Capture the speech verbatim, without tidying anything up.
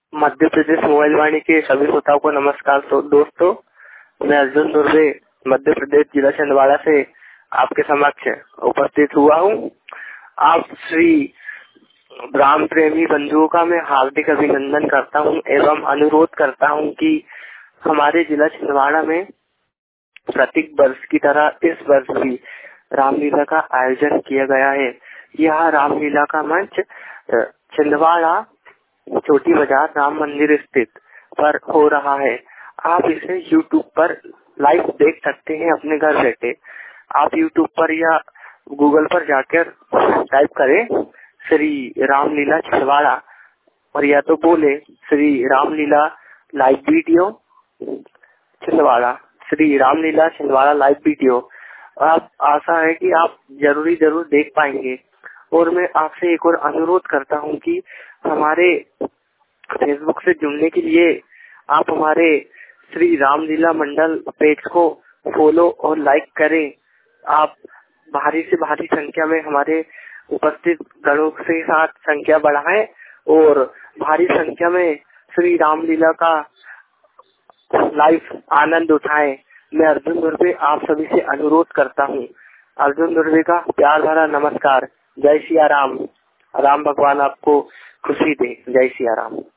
Madhya Pradesh mobile वाणी के सभी श्रोताओं को नमस्कार। तो दोस्तों, मैं अर्जुन दुर्वे मध्य प्रदेश जिला छिंदवाड़ा से आपके समक्ष उपस्थित हुआ हूँ। आप श्री राम प्रेमी बंधुओं का मैं हार्दिक अभिनंदन करता हूँ एवं अनुरोध करता हूँ कि हमारे जिला छिंदवाड़ा में प्रत्येक वर्ष की तरह इस वर्ष भी रामलीला का आयोजन किया गया है। यह रामलीला का मंच छिंदवाड़ा छोटी बाजार राम मंदिर स्थित पर हो रहा है। आप इसे यूट्यूब पर लाइव देख सकते हैं अपने घर बैठे। आप यूट्यूब पर या गूगल पर जाकर टाइप करें श्री रामलीला छिंदवाड़ा और या तो बोले Shri Ramlila live video Chhindwara, Shri Ramlila Chhindwara live video. आप आशा है कि आप जरूरी जरूर देख पाएंगे। और मैं आपसे एक और अनुरोध करता हूं कि हमारे फेसबुक से जुड़ने के लिए आप हमारे श्री रामलीला मंडल पेज को फॉलो और लाइक करें। आप भारी से भारी संख्या में हमारे उपस्थित गणों के साथ संख्या बढ़ाएं और भारी संख्या में श्री रामलीला का लाइव आनंद उठाएं। मैं अर्जुन दुर्वे आप सभी से अनुरोध करता हूँ। अर्जुन दुर्वे का प्यार भरा नमस्कार। जय सिया राम। राम भगवान आपको खुशी दे। जय सिया राम।